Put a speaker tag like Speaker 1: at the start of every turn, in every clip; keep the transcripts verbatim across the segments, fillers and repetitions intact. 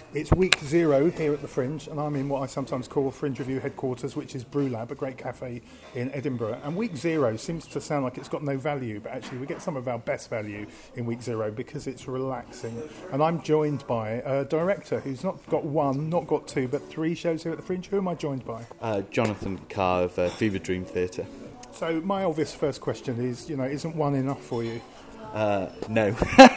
Speaker 1: It's week zero here at the Fringe, and I'm in what I sometimes call Fringe Review headquarters, which is Brew Lab, a great cafe in Edinburgh. And week zero seems to sound like it's got no value, but actually we get some of our best value in week zero because it's relaxing. And I'm joined by a director who's not got one, not got two, but three shows here at the Fringe. Who am I joined by?
Speaker 2: Uh, Jonathan Carr of uh, Fever Dream Theatre.
Speaker 1: So my obvious first question is, you know, isn't one enough for you?
Speaker 2: Uh, no.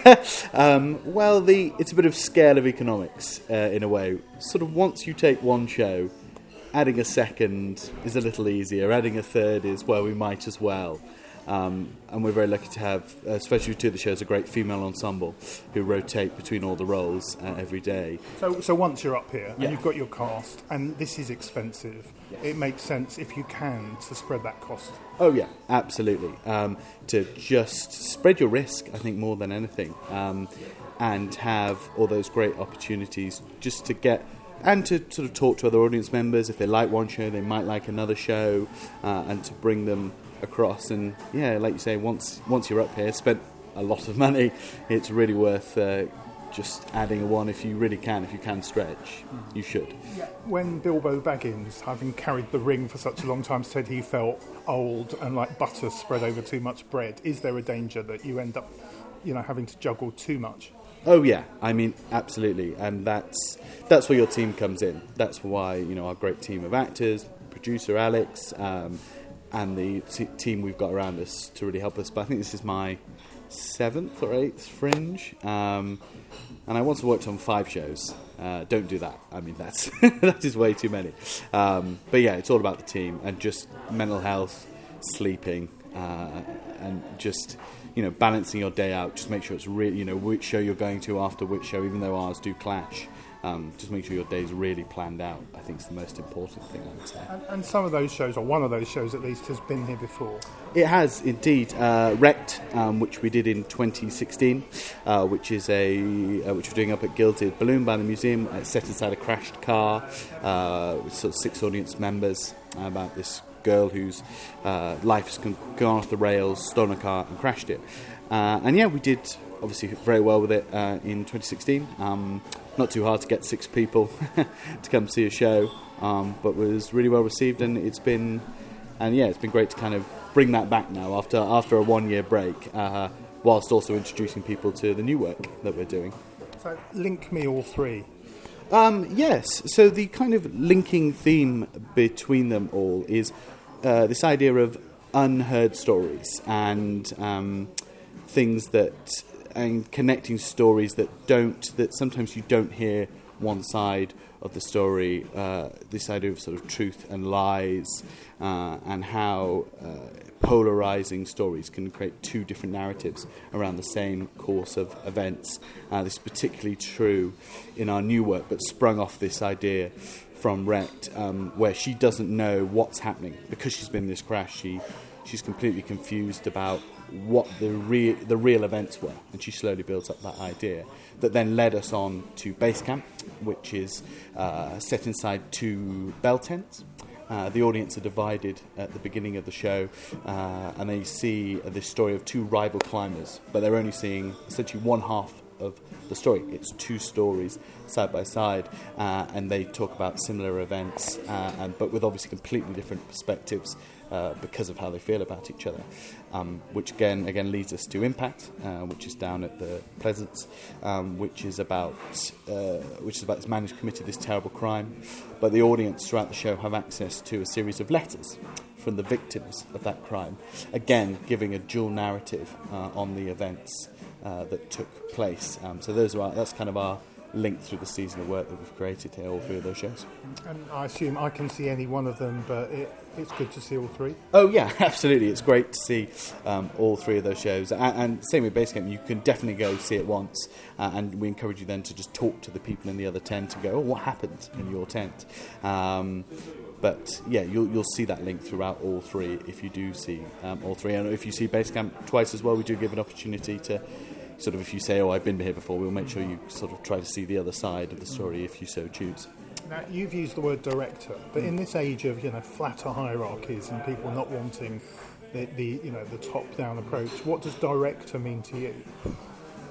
Speaker 2: um, well, the it's a bit of scale of economics uh, in a way. Sort of once you take one show, adding a second is a little easier. Adding a third is, well, we might as well. Um, and we're very lucky to have, uh, especially with two of the shows, a great female ensemble who rotate between all the roles uh, every day.
Speaker 1: So, so once you're up here and
Speaker 2: yeah.
Speaker 1: you've got your cast, and this is expensive,
Speaker 2: yes.
Speaker 1: It makes sense, if you can, to spread that cost.
Speaker 2: Oh yeah, absolutely. Um, to just spread your risk, I think, more than anything, um, and have all those great opportunities just to get. And to sort of talk to other audience members. If they like one show, they might like another show, uh, and to bring them across. And yeah, like you say, once once you're up here, spent a lot of money, it's really worth uh, just adding a one if you really can. If you can stretch, you should.
Speaker 1: When Bilbo Baggins, having carried the ring for such a long time, said he felt old and like butter spread over too much bread, is there a danger that you end up, you know, having to juggle too much?
Speaker 2: Oh yeah, I mean absolutely, and that's that's where your team comes in. That's why, you know, our great team of actors, producer Alex, um, and the t- team we've got around us to really help us. But I think this is my seventh or eighth Fringe, um, and I once worked on five shows. Uh, don't do that. I mean that's that is way too many. Um, but yeah, it's all about the team and just mental health, sleeping, uh, and just. You know, balancing your day out, just make sure it's really, you know, which show you're going to after which show, even though ours do clash. Um, just make sure your day's really planned out, I think is the most important thing, I would say.
Speaker 1: And, and some of those shows, or one of those shows at least, has been here before.
Speaker 2: It has, indeed. Uh, Wrecked, um, which we did in twenty sixteen, uh, which is a uh, which we're doing up at Gilded Balloon by the museum. It's set inside a crashed car uh, with sort of six audience members uh, about this girl whose uh, life has gone off the rails, stolen a car and crashed it. Uh, and yeah, we did obviously very well with it uh, in twenty sixteen. Um, not too hard to get six people to come see a show, um, but was really well received, and it's been, and yeah, it's been great to kind of bring that back now after after a one year break, uh, whilst also introducing people to the new work that we're doing.
Speaker 1: So link me all three.
Speaker 2: Um, yes, so the kind of linking theme between them all is uh, this idea of unheard stories and um, things that, and connecting stories that don't, that sometimes you don't hear one side of the story, uh, this idea of sort of truth and lies, uh, and how uh, polarising stories can create two different narratives around the same course of events. Uh, this is particularly true in our new work, but sprung off this idea from Wrecked, um, where she doesn't know what's happening. Because she's been in this crash, she she's completely confused about what the real the real events were, and she slowly builds up that idea that then led us on to Base Camp, which is uh, set inside two bell tents. Uh, the audience are divided at the beginning of the show, uh, and they see uh, this story of two rival climbers, but they're only seeing essentially one half of the story. It's two stories side by side, uh, and they talk about similar events, uh, and but with obviously completely different perspectives uh, because of how they feel about each other. Um, which again again leads us to Impact, uh, which is down at the Pleasance, um, which is about uh, which is about this man who's committed this terrible crime, but the audience throughout the show have access to a series of letters from the victims of that crime, again giving a dual narrative uh, on the events uh, that took place. Um, so those are our, that's kind of our link through the season of work that we've created here, all three of those shows.
Speaker 1: And I assume I can see any one of them, but it, it's good to see all three.
Speaker 2: Oh yeah, absolutely. It's great to see um, all three of those shows. And, and same with Basecamp, you can definitely go see it once, uh, and we encourage you then to just talk to the people in the other tent and go, oh, what happened in your tent? Um, But yeah, you'll you'll see that link throughout all three if you do see um, all three. And if you see Basecamp twice as well, we do give an opportunity to sort of, if you say, oh, I've been here before, we'll make sure you sort of try to see the other side of the story if you so choose.
Speaker 1: Now, you've used the word director, but in this age of, you know, flatter hierarchies and people not wanting the, the you know, the top-down approach, what does director mean to you?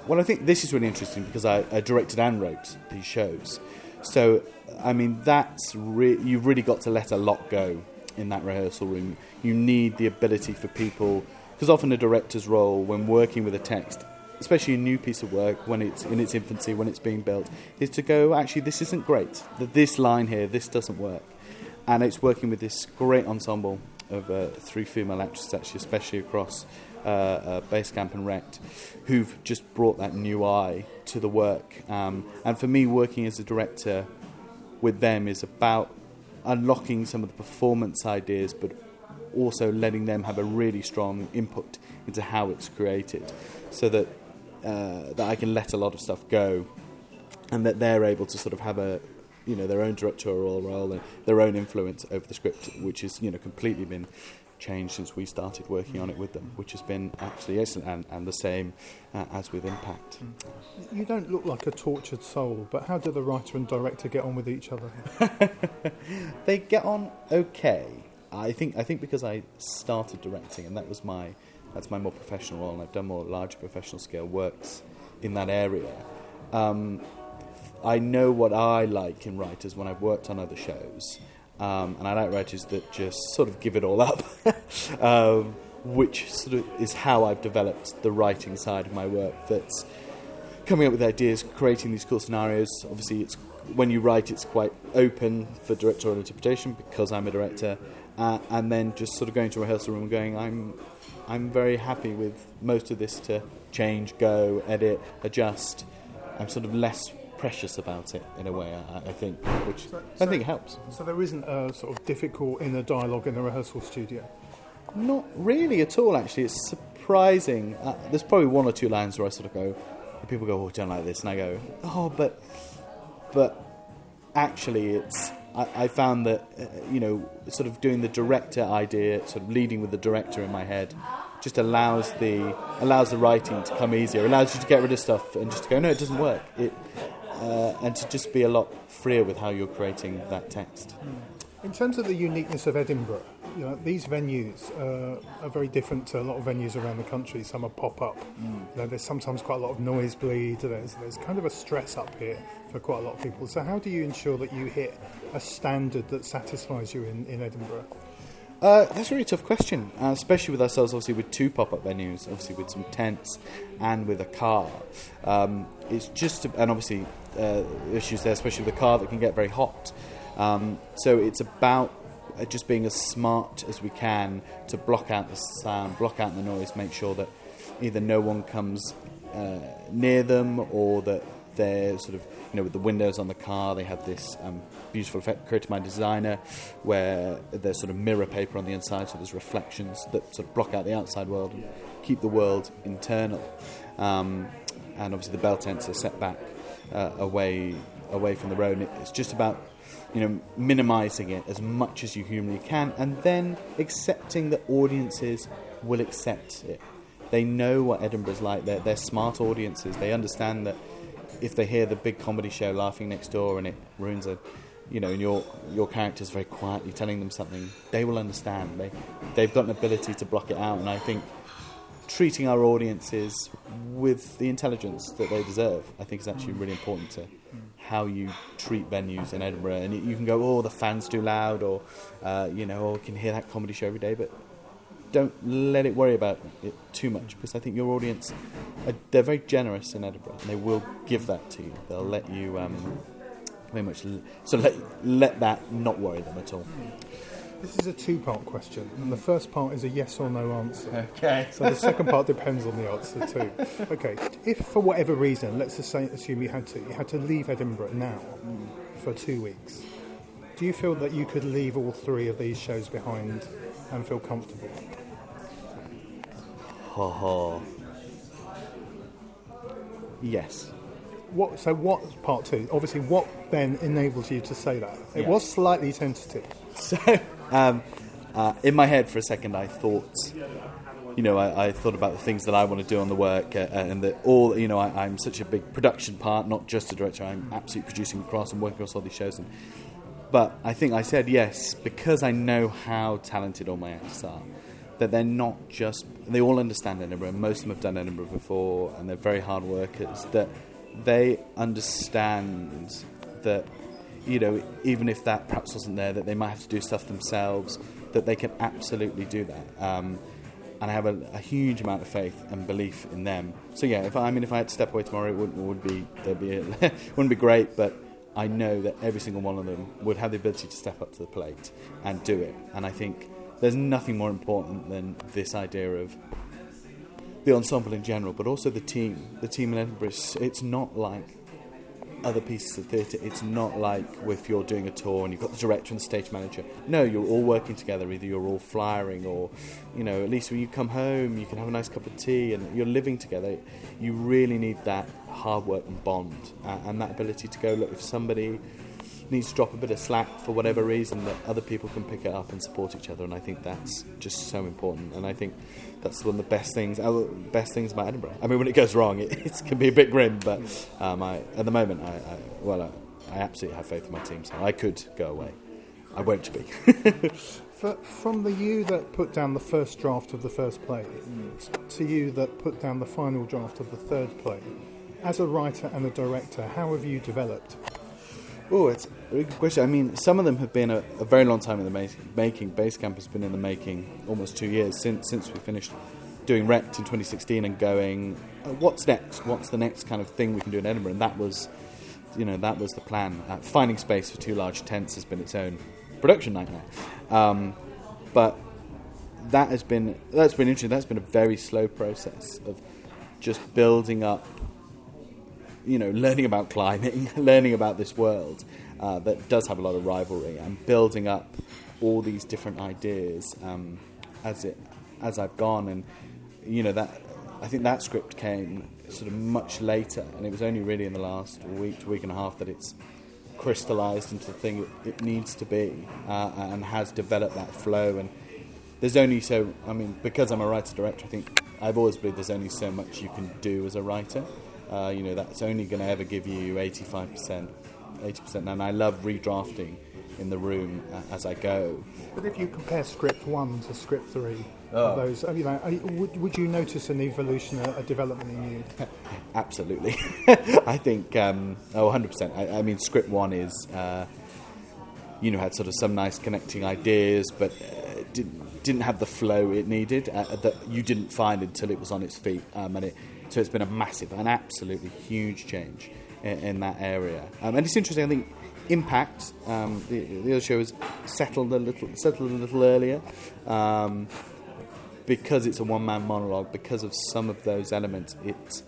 Speaker 2: well, I think this is really interesting because I, I directed and wrote these shows. So, I mean, that's re- you've really got to let a lot go in that rehearsal room. You need the ability for people, because often a director's role when working with a text, especially a new piece of work, when it's in its infancy, when it's being built, is to go, actually, this isn't great. This line here, this doesn't work. And it's working with this great ensemble of uh, three female actresses, actually, especially across uh, uh, Basecamp and Wrecked, who've just brought that new eye to the work. Um, and for me, working as a director with them is about unlocking some of the performance ideas, but also letting them have a really strong input into how it's created, so that uh, that I can let a lot of stuff go, and that they're able to sort of have a, you know, their own directorial role and their own influence over the script, which has, you know, completely been changed since we started working on it with them, which has been absolutely excellent, and, and the same uh, as with Impact.
Speaker 1: You don't look like a tortured soul, but how do the writer and director get on with each other?
Speaker 2: They get on okay. I think I think because I started directing, and that was my that's my more professional role, and I've done more larger professional scale works in that area. Um, I know what I like in writers when I've worked on other shows. Um, and I like writers that just sort of give it all up, um, which sort of is how I've developed the writing side of my work. That's coming up with ideas, creating these cool scenarios. Obviously, it's when you write, it's quite open for directorial interpretation because I'm a director, uh, and then just sort of going to a rehearsal room and going, I'm, I'm very happy with most of this to change, go, edit, adjust. I'm sort of less precious about it in a way, I, I think, which so, I so, think helps.
Speaker 1: So there isn't a sort of difficult inner dialogue in the rehearsal studio?
Speaker 2: Not really at all, actually. It's surprising. Uh, there's probably one or two lines where I sort of go, people go, oh, I don't like this, and I go, oh, but, but actually it's, I, I found that, uh, you know, sort of doing the director idea, sort of leading with the director in my head, just allows the allows the writing to come easier, allows you to get rid of stuff and just to go, no, it doesn't work. It Uh, and to just be a lot freer with how you're creating that text.
Speaker 1: In terms of the uniqueness of Edinburgh, you know, these venues uh, are very different to a lot of venues around the country. Some are pop-up. Mm. You know, there's sometimes quite a lot of noise bleed. There's, there's kind of a stress up here for quite a lot of people. So how do you ensure that you hit a standard that satisfies you in, in Edinburgh?
Speaker 2: Uh, that's a really tough question, uh, especially with ourselves, obviously with two pop-up venues, obviously with some tents and with a car. Um, it's just, and obviously uh, issues there, especially with a car that can get very hot. Um, so it's about uh, just being as smart as we can to block out the sound, block out the noise, make sure that either no one comes uh, near them, or that they're sort of, you know, with the windows on the car, they have this um, beautiful effect created by a designer where there's sort of mirror paper on the inside, so there's reflections that sort of block out the outside world and keep the world internal. Um, and obviously the bell tents are set back uh, away away from the road. And it's just about, you know, minimising it as much as you humanly can, and then accepting that audiences will accept it. They know what Edinburgh's like. They're, they're smart audiences. They understand that if they hear the big comedy show laughing next door and it ruins a, you know, and your your character's very quietly telling them something, they will understand. They they've got an ability to block it out, and I think treating our audiences with the intelligence that they deserve, I think, is actually really important to how you treat venues in Edinburgh. And you can go, oh, the fans too loud, or uh, you know, oh, I can hear that comedy show every day, but don't let it worry about it too much, because I think your audience, are, they're very generous in Edinburgh, and they will give that to you. They'll let you um, very much l- so let let that not worry them at all.
Speaker 1: This is a two-part question, and the first part is a yes or no answer.
Speaker 2: Okay.
Speaker 1: So the second part depends on the answer too. Okay. If for whatever reason, let's just say, assume you had to, you had to leave Edinburgh now mm. for two weeks, do you feel that you could leave all three of these shows behind and feel comfortable?
Speaker 2: Ha ha. Yes.
Speaker 1: What? So what? Part two. Obviously, what then enables you to say that? It
Speaker 2: yeah.
Speaker 1: was slightly tentative.
Speaker 2: So, um, uh, in my head for a second, I thought, you know, I, I thought about the things that I want to do on the work, uh, and that all, you know, I, I'm such a big production part, not just a director. I'm absolutely producing across and working across all these shows. And, but I think I said yes because I know how talented all my actors are. that they're not just, they all understand Edinburgh, most of them have done Edinburgh before, and they're very hard workers, that they understand that, you know, even if that perhaps wasn't there, that they might have to do stuff themselves, that they can absolutely do that. Um, and I have a, a huge amount of faith and belief in them. So yeah, if I, I mean, if I had to step away tomorrow, it wouldn't would be there'd be a, wouldn't be great, but I know that every single one of them would have the ability to step up to the plate and do it. And I think there's nothing more important than this idea of the ensemble in general, but also the team. The team in Edinburgh, it's not like other pieces of theatre. It's not like if you're doing a tour and you've got the director and the stage manager. No, you're all working together. Either you're all flyering, or, you know, at least when you come home you can have a nice cup of tea and you're living together. You really need that hard work and bond, uh, and that ability to go, look, if somebody needs to drop a bit of slack for whatever reason, that other people can pick it up and support each other. And I think that's just so important, and I think that's one of the best things uh, best things about Edinburgh. I mean, when it goes wrong, it, it can be a bit grim, but um, I, at the moment I, I well I, I absolutely have faith in my team, so I could go away. I won't be.
Speaker 1: For, from the you that put down the first draft of the first play mm. to you that put down the final draft of the third play, as a writer and a director, how have you developed?
Speaker 2: Oh, it's a really good question. I mean, some of them have been a, a very long time in the ma- making. Basecamp has been in the making almost two years since since we finished doing Wrecked in twenty sixteen and going, uh, what's next? What's the next kind of thing we can do in Edinburgh? And that was, you know, that was the plan. Uh, finding space for two large tents has been its own production nightmare. Um, but that has been that's been interesting. That's been a very slow process of just building up, you know, learning about climbing, learning about this world uh, that does have a lot of rivalry, and building up all these different ideas um, as it as I've gone. And you know, that I think that script came sort of much later, and it was only really in the last week, week and a half that it's crystallised into the thing it, it needs to be, uh, and has developed that flow. And there's only so, I mean, because I'm a writer-director, I think I've always believed there's only so much you can do as a writer. Uh, you know, that's only going to ever give you eighty-five percent, eighty percent, and I love redrafting in the room uh, as I go.
Speaker 1: But if you compare script one to script three,
Speaker 2: oh.
Speaker 1: of those, you know, would, would you notice an evolution, a, a development in you?
Speaker 2: Absolutely. I think, um, oh, one hundred percent. I, I mean, script one is, uh, you know, had sort of some nice connecting ideas, but uh, didn't, didn't have the flow it needed, uh, that you didn't find until it was on its feet, um, and it So it's been a massive, an absolutely huge change in, in that area. Um, and it's interesting, I think, Impact, um, the, the other show has settled a little, settled a little earlier, um, because it's a one-man monologue, because of some of those elements. It,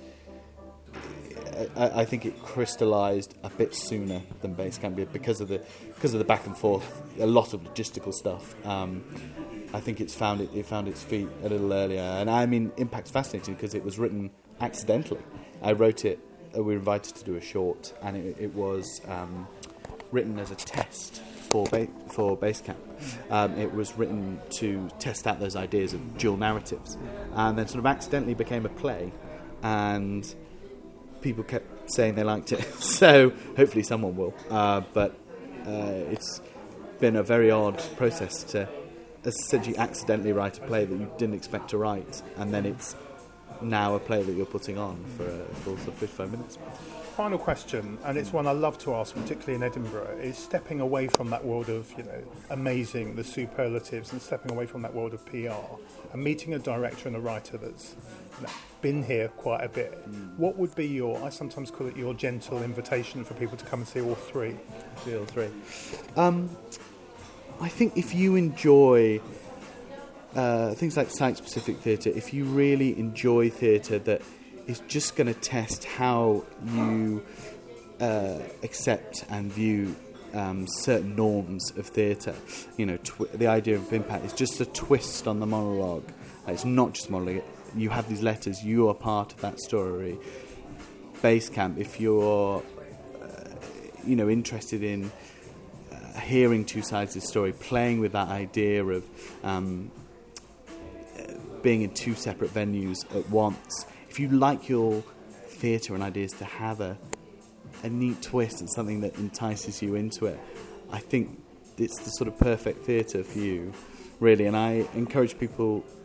Speaker 2: I, I think it crystallised a bit sooner than Basecamp did because of the because of the back and forth, a lot of logistical stuff. Um, I think it's found it, it found its feet a little earlier. And I mean, Impact's fascinating because it was written accidentally. I wrote it, uh, we were invited to do a short, and it, it was um, written as a test for ba- for Basecamp. Um, it was written to test out those ideas of dual narratives, and then sort of accidentally became a play, and people kept saying they liked it. So hopefully someone will. Uh, but uh, it's been a very odd process to essentially accidentally write a play that you didn't expect to write, and then it's now a play that you're putting on for a full sort of fifty-five minutes.
Speaker 1: Final question, and it's one I love to ask, particularly in Edinburgh, is stepping away from that world of, you know, amazing, the superlatives, and stepping away from that world of P R, and meeting a director and a writer that's, you know, been here quite a bit. Mm. What would be your, I sometimes call it your gentle invitation for people to come and see all three?
Speaker 2: See all three. Um, I think if you enjoy uh, things like site-specific theatre, if you really enjoy theatre that is just going to test how you uh, accept and view um, certain norms of theatre, you know, tw- the idea of Impact is just a twist on the monologue. It's not just monologue. You have these letters. You are part of that story. Basecamp, if you're, uh, you know, interested in uh, hearing two sides of the story, playing with that idea of um, being in two separate venues at once. If you like your theatre and ideas to have a, a neat twist and something that entices you into it, I think it's the sort of perfect theatre for you, really. And I encourage people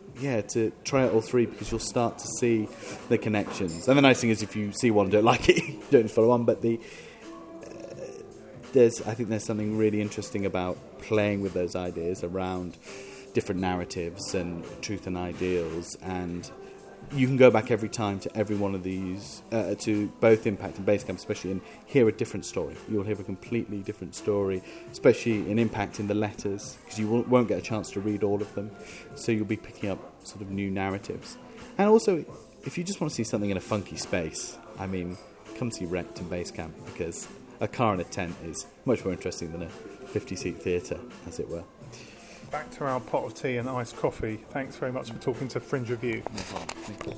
Speaker 2: yeah, to try out all three, because you'll start to see the connections. And the nice thing is, if you see one and don't like it, you don't follow on. But the uh, there's, I think there's something really interesting about playing with those ideas around different narratives and truth and ideals, and you can go back every time to every one of these, uh, to both Impact and Basecamp especially, and hear a different story. You'll hear a completely different story, especially in Impact in the letters, because you won't, won't get a chance to read all of them, so you'll be picking up sort of new narratives. And also, if you just want to see something in a funky space, I mean, come see Wrecked and Basecamp, because a car in a tent is much more interesting than a fifty-seat theatre, as it were.
Speaker 1: Back to our pot of tea and iced coffee. Thanks very much for talking to Fringe Review.
Speaker 2: No problem. Thank you.